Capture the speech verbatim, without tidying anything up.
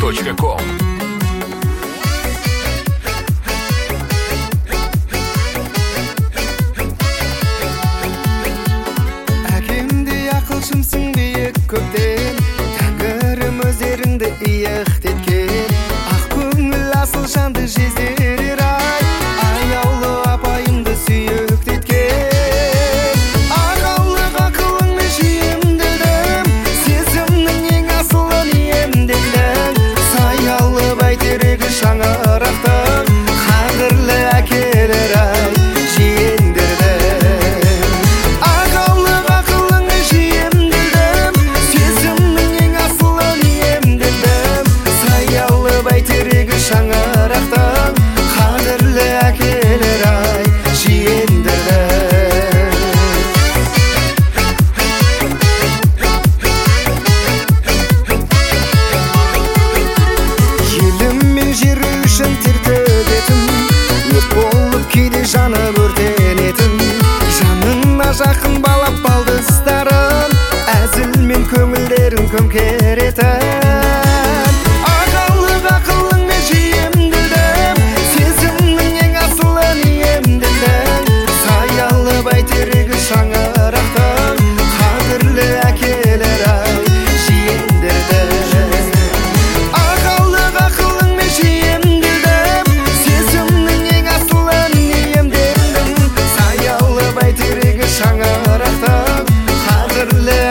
точка ком. Әкемдей ақылшымсың биік көктен, тәңірім өздеріңді иық еткен. Ақ көңіл асыл жанды жездерер ай, аяулы апайымды сүйік еткен. Ағалық ақылыңмен жиемділдім, сезімнің ең асылын иемділдім. Саялы бәйтерегі шаңырақтың, қадірлі әкелер ай, шаңырақтың қадірлі әкелер ай, жиендірді. Елім мен жері үшін тер төгетін, өрт болып кейде жанып өртенетін. Жанына жақын балап балдыстарын, әзілмен көңілдерін көмкеретін. Шаңырақтың қадірлі әкелер ай, жиендірді. Ағалық ақылыңмен жиемділдім, сезімнің ең асылын иемдендім. Саялы бәйтерегі шаңырақтың қадірлі